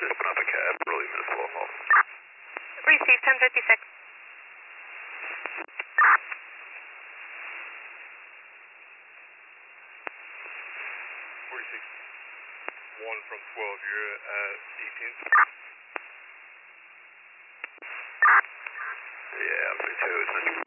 Just put up a cab, really municipal hall. Receive 1056. 1 from 12, you're at 18th? Yeah, 32, essentially.